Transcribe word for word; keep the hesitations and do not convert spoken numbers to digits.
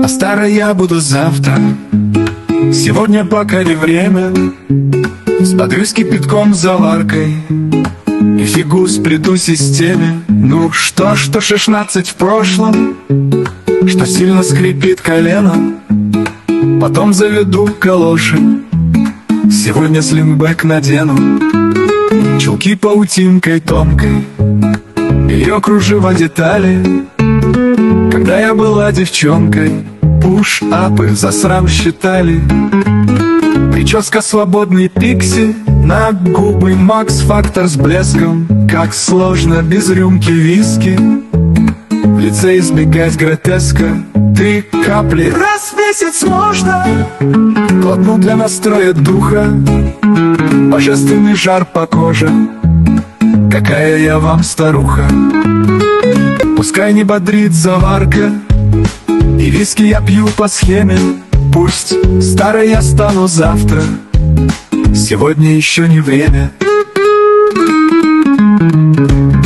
А старой я буду завтра. Сегодня пока не время. Взбодрюсь кипятком заваркой и фигу сплету системе. Ну что, что шестнадцать в прошлом, что сильно скрипит колено. Потом заведу калоши, сегодня слингбэк надену. Чулки паутинкой тонкой, ее кружева детали. Когда я была девчонкой, пуш-апы за срам считали. Прическа свободный пикси, на губы Макс-фактор с блеском. Как сложно без рюмки виски в лице избегать гротеска. Три капли раз в месяц можно, глотну для настроя духа. Божественный жар по коже, какая я вам старуха. Пускай не бодрит заварка, и виски я пью по схеме. Пусть старой я стану завтра, сегодня еще не время.